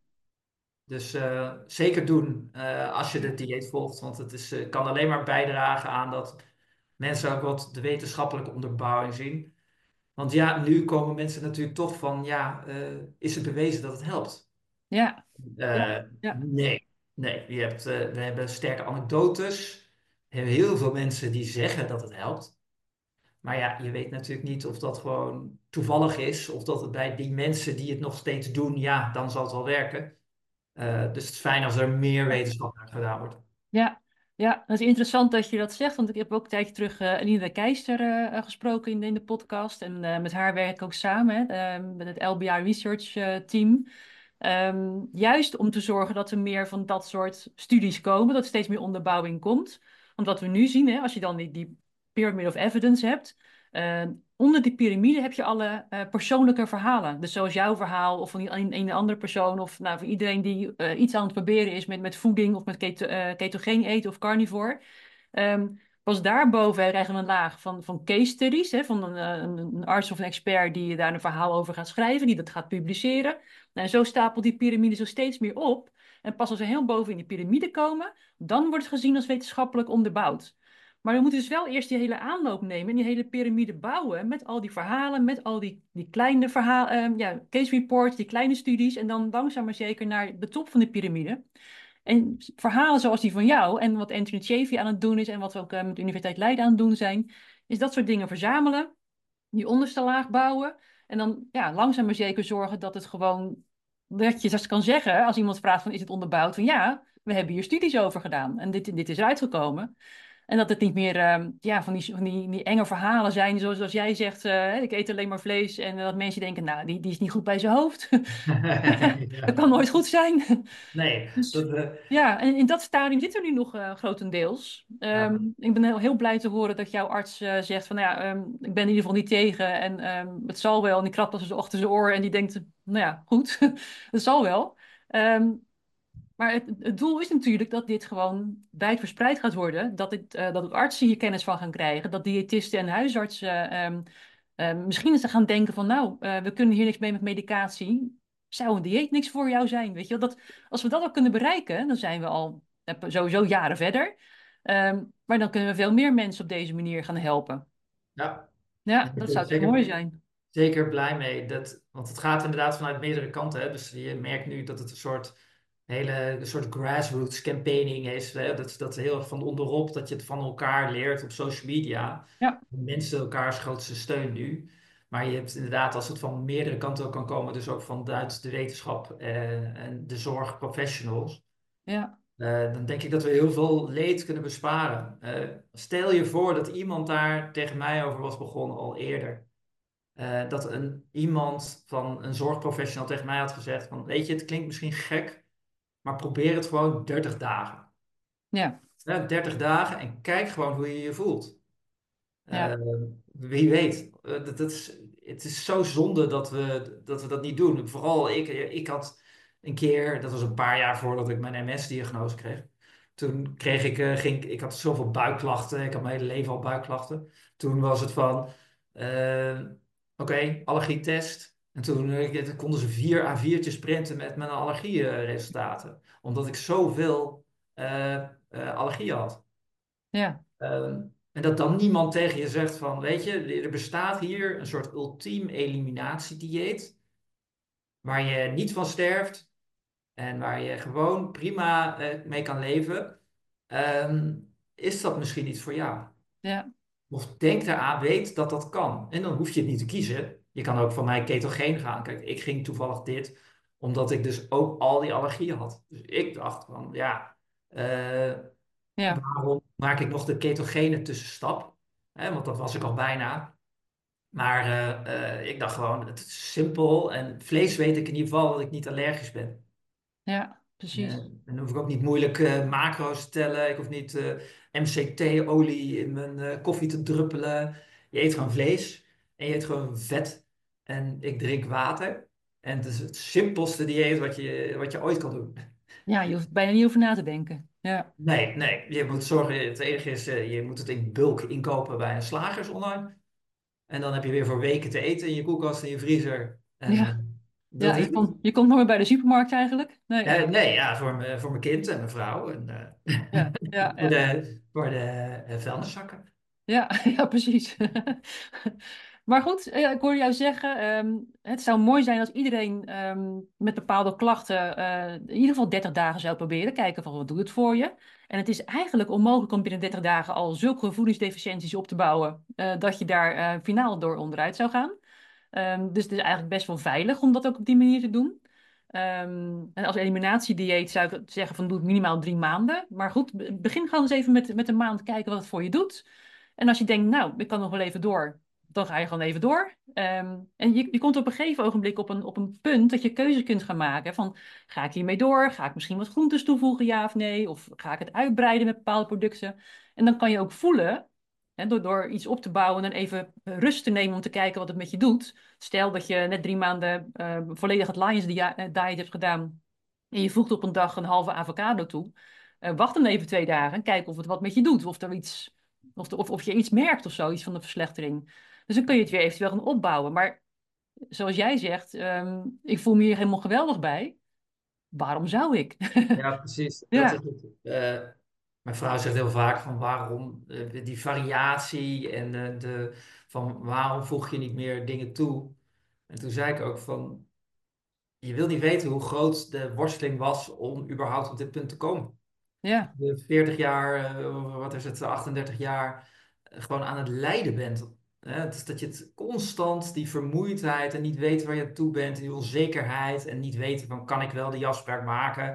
dus eh, zeker doen eh, als je de dieet volgt, want het is, eh, kan alleen maar bijdragen aan dat mensen ook wat de wetenschappelijke onderbouwing zien. Want ja, nu komen mensen natuurlijk toch van, ja, eh, is het bewezen dat het helpt? ja, ja, Eh, ja, nee, nee. Je hebt, eh, we hebben sterke anekdotes. We hebben heel veel mensen die zeggen dat het helpt. Maar ja, je weet natuurlijk niet of dat gewoon toevallig is, of dat het bij die mensen die het nog steeds doen, ja, dan zal het wel werken. Eh, dus het is fijn als er meer wetenschap naar gedaan wordt. ja. Ja, het is interessant dat je dat zegt, want ik heb ook een tijdje terug uh, Eline de Keizer eh, eh, gesproken in, in de podcast. En eh, met haar werk ik ook samen, hè, eh, met het L B I Research eh, Team. Ehm, juist om te zorgen dat er meer van dat soort studies komen, dat er steeds meer onderbouwing komt. Want wat we nu zien, hè, als je dan die, die pyramid of evidence hebt, eh, onder die piramide heb je alle eh, persoonlijke verhalen. Dus zoals jouw verhaal of van die, een, een andere persoon of nou, voor iedereen die eh, iets aan het proberen is met, met voeding of met keto, eh, ketogeen eten of carnivore. Ehm, Pas daarboven krijgen we een laag van, van case studies, hè, van een, eh, een, een arts of een expert die daar een verhaal over gaat schrijven, die dat gaat publiceren. En zo stapelt die piramide zo steeds meer op. En pas als we heel boven in die piramide komen, dan wordt het gezien als wetenschappelijk onderbouwd. Maar we moeten dus wel eerst die hele aanloop nemen en die hele piramide bouwen met al die verhalen, met al die, die kleine verhalen, ja, case reports, die kleine studies en dan langzaam maar zeker naar de top van de piramide. En verhalen zoals die van jou en wat Anthony Chaffee aan het doen is en wat we ook eh, met de Universiteit Leiden aan het doen zijn, is dat soort dingen verzamelen, die onderste laag bouwen en dan ja, langzaam maar zeker zorgen dat het gewoon, dat je zelfs kan zeggen als iemand vraagt van is het onderbouwd, van ja, we hebben hier studies over gedaan en dit, dit is uitgekomen. En dat het niet meer ehm, ja, van, die, van die, die enge verhalen zijn, zoals, zoals jij zegt, eh, ik eet alleen maar vlees. En dat mensen denken, nou, die, die is niet goed bij zijn hoofd. Dat Ja. kan nooit goed zijn. Nee, Dus dat, eh, ja, en in dat stadium zitten we nu nog eh, grotendeels. Ehm, ja. ik ben heel, heel blij te horen dat jouw arts eh, zegt van, nou ja, ehm, ik ben in ieder geval niet tegen. En ehm, het zal wel. En die krabt als ze achter zijn oor en die denkt, nou ja, goed, het zal wel. Ehm, maar het, het doel is natuurlijk dat dit gewoon wijd verspreid gaat worden. Dat, het, eh, dat artsen hier kennis van gaan krijgen. Dat diëtisten en huisartsen ehm, ehm, misschien eens te gaan denken van... nou, eh, we kunnen hier niks mee met medicatie. Zou een dieet niks voor jou zijn? Weet je wel? Dat, als we dat al kunnen bereiken, dan zijn we al eh, sowieso jaren verder. Ehm, maar dan kunnen we veel meer mensen op deze manier gaan helpen. Ja. Ja, Ik dat ben er zou toch mooi zeker, zijn. zeker blij mee. Dat, want het gaat inderdaad vanuit meerdere kanten. Hè? Dus je merkt nu dat het een soort hele een soort grassroots campaigning is. Hè? Dat, dat heel erg van onderop, dat je het van elkaar leert op social media. Ja, Mensen elkaars grootste steun nu. Maar je hebt inderdaad, als het van meerdere kanten ook kan komen, dus ook vanuit de wetenschap eh, en de zorgprofessionals. ja, Eh, dan denk ik dat we heel veel leed kunnen besparen. Eh, stel je voor dat iemand daar tegen mij over was begonnen al eerder. Eh, dat een, iemand van een zorgprofessional tegen mij had gezegd van, weet je, het klinkt misschien gek, maar probeer het gewoon dertig dagen. ja, Ja, dertig dagen en kijk gewoon hoe je je voelt. ja, Eh, Wie weet. Eh, dat, dat is, het is zo zonde dat we, dat we dat niet doen. Vooral ik, ik had een keer, dat was een paar jaar voordat ik mijn M S-diagnose kreeg. Toen kreeg ik, eh, ging, ik had zoveel buikklachten. Ik had mijn hele leven al buikklachten. Toen was het van, eh, oké, allergietest. En toen eh, konden ze vier A viertjes printen met mijn allergieresultaten. Omdat ik zoveel eh eh, allergieën had. ja, Ehm, en dat dan niemand tegen je zegt van, weet je, er bestaat hier een soort ultiem eliminatiedieet waar je niet van sterft en waar je gewoon prima eh, mee kan leven. Ehm, is dat misschien iets voor jou? ja, Of denk eraan, weet dat dat kan. En dan hoef je het niet te kiezen. Je kan ook van mij ketogeen gaan. Kijk, ik ging toevallig dit, omdat ik dus ook al die allergieën had. Dus ik dacht van, ja, eh, ja, waarom maak ik nog de ketogene tussenstap? Hè, want dat was ik al bijna. Maar eh, eh, ik dacht gewoon, het is simpel. En vlees weet ik in ieder geval dat ik niet allergisch ben. Ja, Eh, precies. dan hoef ik ook niet moeilijk eh, macro's te tellen. Ik hoef niet eh, M C T-olie in mijn eh, koffie te druppelen. Je eet gewoon vlees en je eet gewoon vet. En ik drink water. En het is het simpelste dieet wat je, wat je ooit kan doen. Ja, je hoeft bijna niet over na te denken. Ja, Nee, nee. Je moet zorgen, het enige is, eh, je moet het in bulk inkopen bij een slagers online. En dan heb je weer voor weken te eten in je koelkast en je vriezer. En eh, ja, ja dat is je het. komt, je komt nooit bij de supermarkt eigenlijk. Nee. Eh, nee, ja, voor, me, voor mijn kind en mijn vrouw. En, eh, Ja, ja, voor ja. de, voor de eh, vuilniszakken. Ja, ja, precies. Maar goed, eh, ik hoorde jou zeggen, ehm, het zou mooi zijn als iedereen ehm, met bepaalde klachten eh, in ieder geval dertig dagen zou proberen. Kijken van wat doet het voor je. En het is eigenlijk onmogelijk om binnen dertig dagen al zulke voedingsdeficiënties op te bouwen, eh, dat je daar eh, finaal door onderuit zou gaan. Ehm, dus het is eigenlijk best wel veilig om dat ook op die manier te doen. Ehm, en als eliminatiedieet zou ik zeggen van doe het minimaal drie maanden. Maar goed, be- begin gewoon eens even met, met een maand kijken wat het voor je doet. En als je denkt, nou, ik kan nog wel even door, dan ga je gewoon even door. Ehm, en je, je komt op een gegeven ogenblik op een, op een punt dat je keuze kunt gaan maken van, ga ik hiermee door? Ga ik misschien wat groentes toevoegen, ja of nee? Of ga ik het uitbreiden met bepaalde producten? En dan kan je ook voelen, hè, door, door iets op te bouwen en even rust te nemen om te kijken wat het met je doet. Stel dat je net drie maanden eh, volledig het Lions dia- eh, diet hebt gedaan en je voegt op een dag een halve avocado toe. Eh, wacht dan even twee dagen en kijk of het wat met je doet. Of er iets of, de- of, of je iets merkt of zo, iets van de verslechtering. Dus dan kun je het weer eventueel gaan opbouwen. Maar zoals jij zegt, ehm, ik voel me hier helemaal geweldig bij. Waarom zou ik? Ja, precies. Dat is Ja, het. Eh, mijn vrouw zegt heel vaak van waarom eh, die variatie en eh, de, van waarom voeg je niet meer dingen toe. En toen zei ik ook van, je wil niet weten hoe groot de worsteling was om überhaupt op dit punt te komen. ja, Je veertig jaar, eh, wat is het, achtendertig jaar, eh, gewoon aan het lijden bent. Hè? Dus dat je het constant, die vermoeidheid en niet weten waar je aan toe bent, en die onzekerheid en niet weten van kan ik wel die afspraak maken.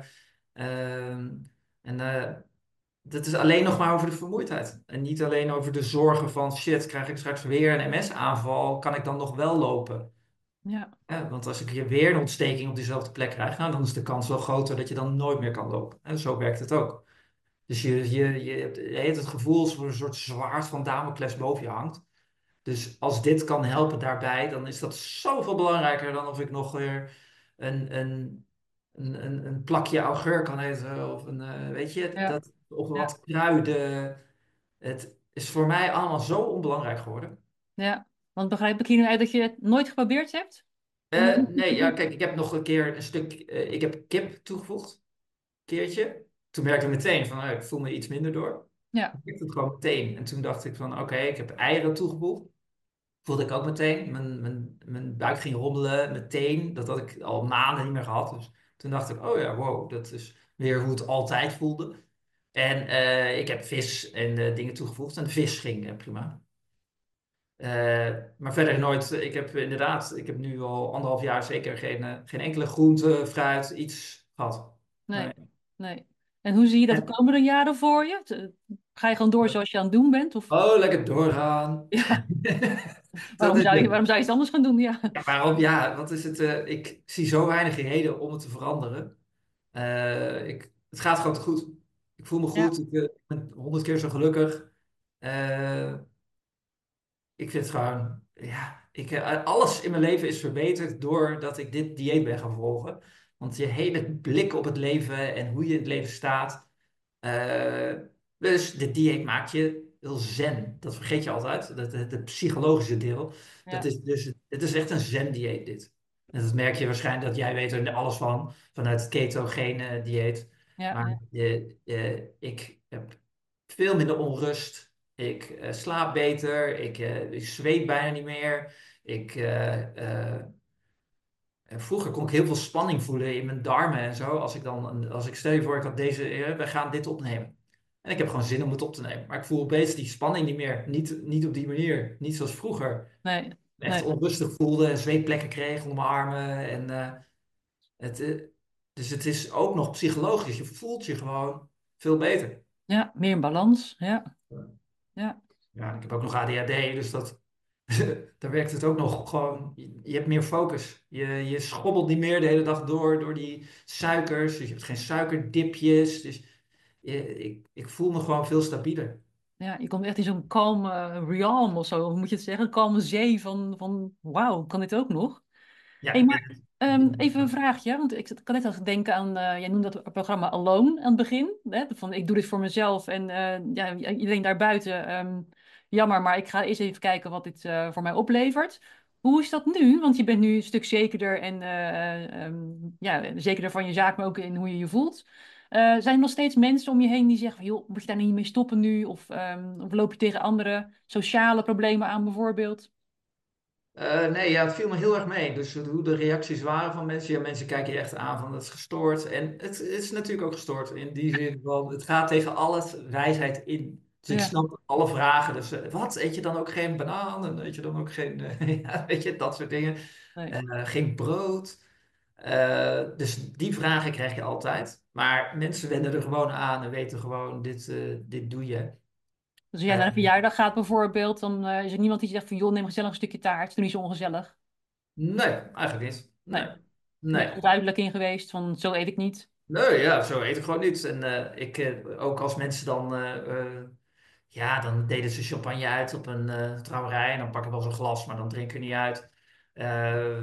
Ehm, en eh, dat is alleen nog maar over de vermoeidheid. En niet alleen over de zorgen van shit, krijg ik straks weer een M S-aanval, kan ik dan nog wel lopen? ja, Ja, want als ik je weer een ontsteking op diezelfde plek krijg, nou, dan is de kans wel groter dat je dan nooit meer kan lopen. En zo werkt het ook. Dus je, je, je hebt je hebt het gevoel alsof er een soort zwaard van Damocles boven je hangt. Dus als dit kan helpen daarbij, dan is dat zoveel belangrijker dan of ik nog weer een, een, een, een, een plakje augurk kan eten. Of een, eh, weet je, ja, dat, of ja, wat kruiden. Het is voor mij allemaal zo onbelangrijk geworden. ja. Want begrijp ik hier nu uit dat je het nooit geprobeerd hebt? Om het Eh, niet toe nee, te ja, voegen? kijk, ik heb nog een keer een stuk, eh, ik heb kip toegevoegd, een keertje. Toen merkte ik meteen van, nou, ik voel me iets minder door. Ja, Ik deed het gewoon meteen. En toen dacht ik van, oké, ik heb eieren toegevoegd. Voelde ik ook meteen. Mijn, mijn, mijn buik ging rommelen, meteen. Dat had ik al maanden niet meer gehad. Dus toen dacht ik, oh ja, wow, dat is weer hoe het altijd voelde. En eh, ik heb vis en eh, dingen toegevoegd. En de vis ging eh, prima. Eh, maar verder nooit. Ik heb inderdaad, ik heb nu al anderhalf jaar zeker geen, eh, geen enkele groente, fruit, iets gehad. Nee. nee, nee. En hoe zie je dat de En, komende jaren voor je? Te- Ga je gewoon door zoals je aan het doen bent? Of oh, lekker doorgaan. ja, Dat waarom is zou je, het. waarom zou je iets anders gaan doen? Ja, Ja, waarom? Ja, wat is het? eh, ik zie zo weinig reden om het te veranderen. Eh, ik, het gaat gewoon te goed. Ik voel me ja, goed. Ik eh, ben honderd keer zo gelukkig. Eh, ik vind het gewoon, ja, ik, eh, alles in mijn leven is verbeterd doordat ik dit dieet ben gaan volgen. Want je hele blik op het leven en hoe je in het leven staat. eh, dus dit dieet maakt je heel zen. Dat vergeet je altijd. Dat, het, het psychologische deel. Dat ja, is dus, het is echt een zen-dieet dit. En dat merk je waarschijnlijk dat jij weet er alles van, vanuit het ketogene dieet. ja, Maar ja, eh, eh, ik heb veel minder onrust. Ik eh, slaap beter. Ik, eh, ik zweet bijna niet meer. Ik, eh, eh, vroeger kon ik heel veel spanning voelen in mijn darmen en zo. Als ik dan, een- als ik stel je voor, ik had deze, eh, we gaan dit opnemen. En ik heb gewoon zin om het op te nemen. Maar ik voel opeens die spanning niet meer. Niet, niet op die manier. Niet zoals vroeger. nee, Me echt nee. onrustig voelde en zweetplekken kreeg onder mijn armen. En, eh, het, eh, dus het is ook nog psychologisch. Je voelt je gewoon veel beter. Ja, meer in balans. Ja, ja. Ja, ik heb ook nog A D H D, dus dat, daar werkt het ook nog gewoon. Je, je hebt meer focus. Je, je schobbelt niet meer de hele dag door, door die suikers. Dus je hebt geen suikerdipjes. Dus je- ik, ik voel me gewoon veel stabieler. Ja, je komt echt in zo'n kalme realm of zo, hoe moet je het zeggen? Een kalme zee van, van wauw, kan dit ook nog? Hey, Ja, maar ik, ehm, even een vraagje, want ik kan net al denken aan, eh, jij noemde dat programma Alone aan het begin, hè? Van ik doe dit voor mezelf en eh, ja, iedereen daarbuiten, ehm, jammer, maar ik ga eerst even kijken wat dit eh, voor mij oplevert. Hoe is dat nu? Want je bent nu een stuk zekerder en eh, ehm, ja, zekerder van je zaak, maar ook in hoe je je voelt. Eh, zijn er nog steeds mensen om je heen die zeggen van, joh, moet je daar niet mee stoppen nu? Of, ehm, of loop je tegen andere sociale problemen aan bijvoorbeeld? Eh, nee, ja, het viel me heel erg mee. Dus hoe de reacties waren van mensen. Ja, mensen kijken je echt aan van dat is gestoord. En het, het is natuurlijk ook gestoord in die zin van het gaat tegen alle wijsheid in. Dus ik Ja, snap alle vragen. Dus eh, wat, eet je dan ook geen banaan? En eet je dan ook geen, eh, ja, weet je, dat soort dingen. nee. En, eh, geen brood. Eh, dus die vragen krijg je altijd. Maar mensen wenden er gewoon aan en weten gewoon, dit, eh, dit doe je. Dus als jij Eh, naar een verjaardag gaat bijvoorbeeld, dan eh, is er niemand die zegt van joh, neem gezellig een stukje taart. Doe niet zo ongezellig. nee, eigenlijk niet. Nee, Nee. ben je Nee. goed duidelijk in geweest van zo eet ik niet. Nee, ja, zo eet ik gewoon niet. En eh, ik, eh, ook als mensen dan, eh, eh, ja, dan deden ze champagne uit op een eh, trouwerij en dan pak ik wel zo'n glas, maar dan drinken we niet uit. Eh,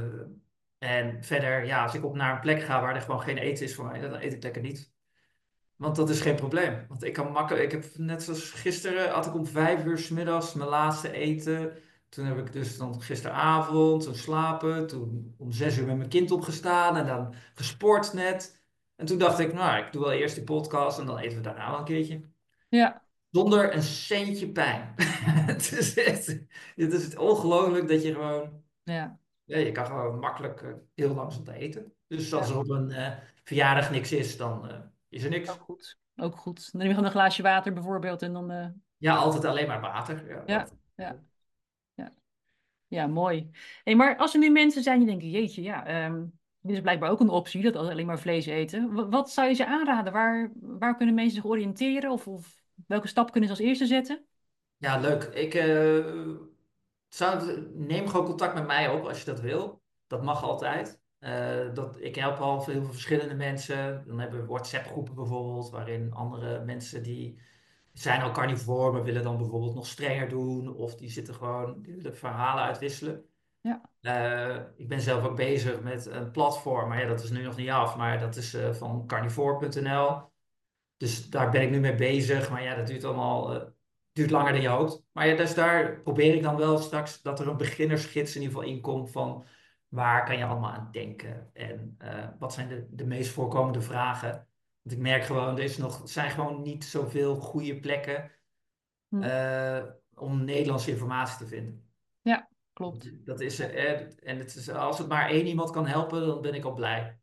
en verder, ja, als ik op naar een plek ga waar er gewoon geen eten is voor mij, dan eet ik lekker niet. Want dat is geen probleem. Want ik kan makkelijk, ik heb net zoals gisteren, had ik om vijf uur 's middags mijn laatste eten. Toen heb ik dus dan gisteravond, toen slapen, toen om zes uur met mijn kind opgestaan en dan gesport net. En toen dacht ik, nou, ik doe wel eerst die podcast en dan eten we daarna wel een keertje. Ja, Zonder een centje pijn. Het is echt, het is ongelooflijk dat je gewoon, ja, ja, je kan gewoon makkelijk eh, heel langzaam eten. Dus als ja, er op een eh, verjaardag niks is, dan eh, is er ook niks. goed. Ook goed. Dan neem je gewoon een glaasje water bijvoorbeeld en dan, eh, Ja, altijd alleen maar water. Ja, ja, dat. ja, ja, ja, mooi. Hey, maar als er nu mensen zijn die denken, jeetje, ja, ehm, dit is blijkbaar ook een optie, dat alleen maar vlees eten. Wa- Wat zou je ze aanraden? Waar, waar kunnen mensen zich oriënteren? Of, of welke stap kunnen ze als eerste zetten? Ja, leuk. Ik eh, zou, neem gewoon contact met mij op als je dat wil. Dat mag altijd. Eh, dat, ik help al heel veel verschillende mensen. Dan hebben we WhatsApp-groepen bijvoorbeeld, waarin andere mensen die zijn al carnivore, maar willen dan bijvoorbeeld nog strenger doen. Of die zitten gewoon, die willen verhalen uitwisselen. Ja, Eh, ik ben zelf ook bezig met een platform, maar ja, dat is nu nog niet af. Maar dat is eh, van carnivore punt n l. Dus daar ben ik nu mee bezig. Maar ja, dat duurt allemaal eh, duurt langer dan je hoopt. Maar ja, dus daar probeer ik dan wel straks dat er een beginnersgids in ieder geval in komt van waar kan je allemaal aan denken en eh, wat zijn de, de meest voorkomende vragen. Want ik merk gewoon, er is nog, er zijn gewoon niet zoveel goede plekken hm. eh, om Nederlandse informatie te vinden. Ja, klopt. Dat is, eh, en het is, als het maar één iemand kan helpen, dan ben ik al blij.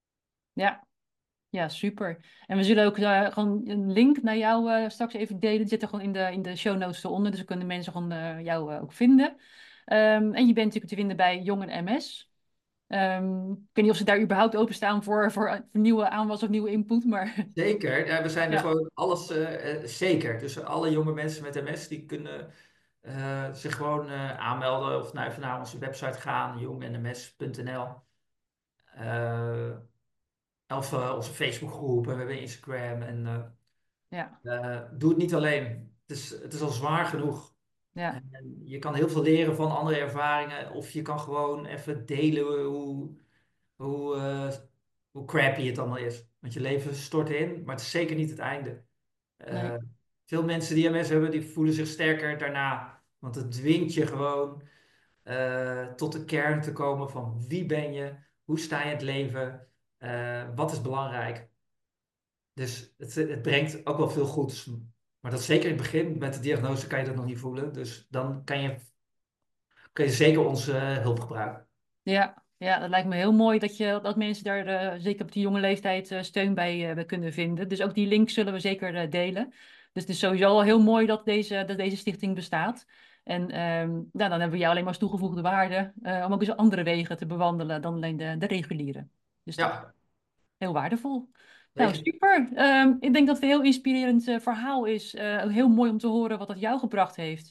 Ja. Ja, super. En we zullen ook eh, gewoon een link naar jou eh, straks even delen. Die zit er gewoon in de, in de show notes eronder. Dus dan kunnen mensen gewoon eh, jou eh, ook vinden. Ehm, en je bent natuurlijk te vinden bij Jongen M S. Ehm, ik weet niet of ze daar überhaupt openstaan voor, voor, voor nieuwe aanwas of nieuwe input. Maar Zeker, ja, we zijn er ja, gewoon alles eh, eh, zeker. Dus alle jonge mensen met M S die kunnen eh, zich gewoon eh, aanmelden of naar, even naar onze website gaan, jong n m s punt n l. Eh, of eh, onze Facebookgroep en we hebben Instagram. En ja, eh, eh, doe het niet alleen. Het is, het is al zwaar genoeg. ja, En, en je kan heel veel leren van andere ervaringen. Of je kan gewoon even delen hoe, hoe, eh, hoe crappy het allemaal is. Want je leven stort in, maar het is zeker niet het einde. Eh, nee, veel mensen die M S hebben, die voelen zich sterker daarna. Want het dwingt je gewoon eh, tot de kern te komen van wie ben je, hoe sta je in het leven, eh, wat is belangrijk. Dus het, het brengt ook wel veel goeds. Maar dat is zeker in het begin, met de diagnose kan je dat nog niet voelen. Dus dan kan je, kan je zeker onze eh, hulp gebruiken. ja. Ja, dat lijkt me heel mooi dat, je, dat mensen daar eh, zeker op die jonge leeftijd eh, steun bij, eh, bij kunnen vinden. Dus ook die link zullen we zeker eh, delen. Dus het is sowieso al heel mooi dat deze, dat deze stichting bestaat. En ehm, nou, dan hebben we jou alleen maar als toegevoegde waarde eh, om ook eens andere wegen te bewandelen dan alleen de, de reguliere. Dus dat is Ja, heel waardevol. Nou, zeker. super. Ehm, ik denk dat het een heel inspirerend eh, verhaal is. Eh, heel mooi om te horen wat dat jou gebracht heeft.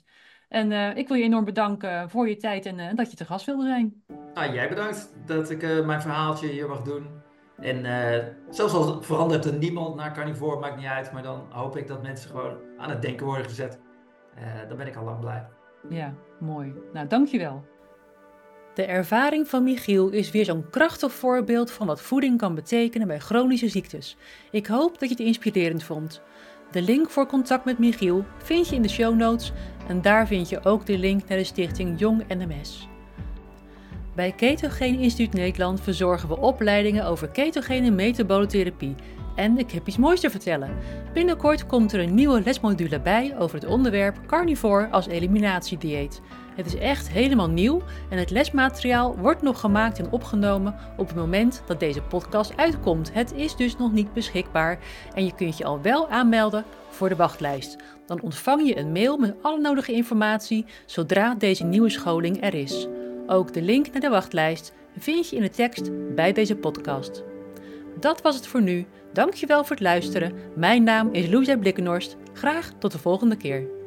En uh, ik wil je enorm bedanken voor je tijd en uh, dat je te gast wilde zijn. Nou, jij bedankt dat ik uh, mijn verhaaltje hier mag doen. En uh, zelfs al verandert er niemand naar carnivore, maakt niet uit. Maar dan hoop ik dat mensen gewoon aan het denken worden gezet. Uh, dan ben ik al lang blij. Ja, mooi. Nou, dankjewel. De ervaring van Michiel is weer zo'n krachtig voorbeeld van wat voeding kan betekenen bij chronische ziektes. Ik hoop dat je het inspirerend vond. De link voor contact met Michiel vind je in de show notes en daar vind je ook de link naar de stichting Jong N M S. Bij Ketogene Instituut Nederland verzorgen we opleidingen over ketogene metabolotherapie. En ik heb iets moois te vertellen. Binnenkort komt er een nieuwe lesmodule bij over het onderwerp carnivore als eliminatiedieet. Het is echt helemaal nieuw en het lesmateriaal wordt nog gemaakt en opgenomen op het moment dat deze podcast uitkomt. Het is dus nog niet beschikbaar en je kunt je al wel aanmelden voor de wachtlijst. Dan ontvang je een mail met alle nodige informatie zodra deze nieuwe scholing er is. Ook de link naar de wachtlijst vind je in de tekst bij deze podcast. Dat was het voor nu. Dankjewel voor het luisteren. Mijn naam is Louisa Blikkenhorst. Graag tot de volgende keer.